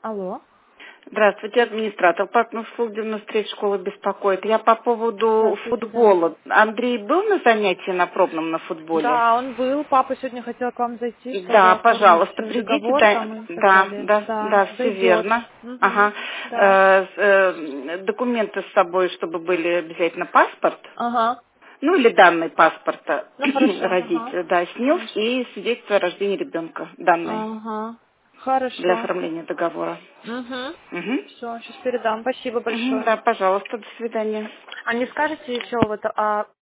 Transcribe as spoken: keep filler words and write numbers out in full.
Алло. Здравствуйте, администратор паркных услуг девяносто третьей школы беспокоит. Я по поводу Здравствуйте, да. футбола. Андрей был на занятии на пробном на футболе? Да, он был. Папа сегодня хотел к вам зайти, чтобы Да, оформить пожалуйста, э, придите, договор да, там и так да, далее. да, Да, да, все зайдет. верно. Угу. Ага. Да. Э, с- э, документы с собой, чтобы были обязательно паспорт, Ага. ну или данные паспорта Ну хорошо. Ага. родителя, да, СНИЛС Хорошо. и свидетельство о рождении ребенка, данные Ага. для Хорошо. оформления договора. Угу. Угу. Все, сейчас передам. Спасибо Угу, большое. да, пожалуйста, до свидания. А не скажете еще вот, а